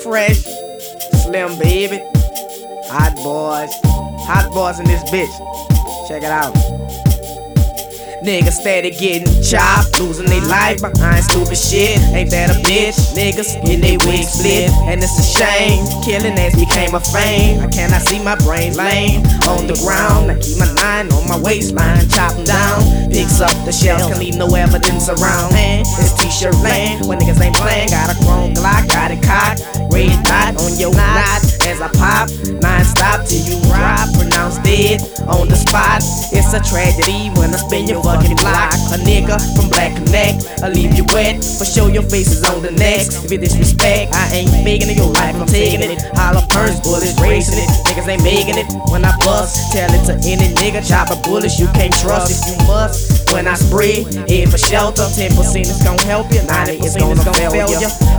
Fresh, Slim baby, hot boys in this bitch. Check it out. Niggas steady getting chopped, losing their life behind stupid shit. Ain't that a bitch? Niggas getting they wigs split, and it's a shame. Killing ass became a fame. I cannot see my brain lame on the ground. I keep my 9 on my waistline, chop 'em down. Picks up the shells, can leave no evidence around. Man, it's t-shirt lane. When niggas ain't playing, got a chrome Glock, got it cocked. Red dot on your knot as I pop. 9 stop till you drop, pronounced dead on the spot. It's a tragedy when I spin your fucking block. A nigga from Black Connect, I leave you wet. For sure your face is on the next. If you disrespect, I ain't faking it. Your life, I'm taking it. Hollow purse, bullets racing it. Niggas ain't making it. When I bust, tell it to any nigga. Chopper bullets you can't trust if you must. When I spray, head for shelter. 10% is gon' help you, 90% is gon' fail you.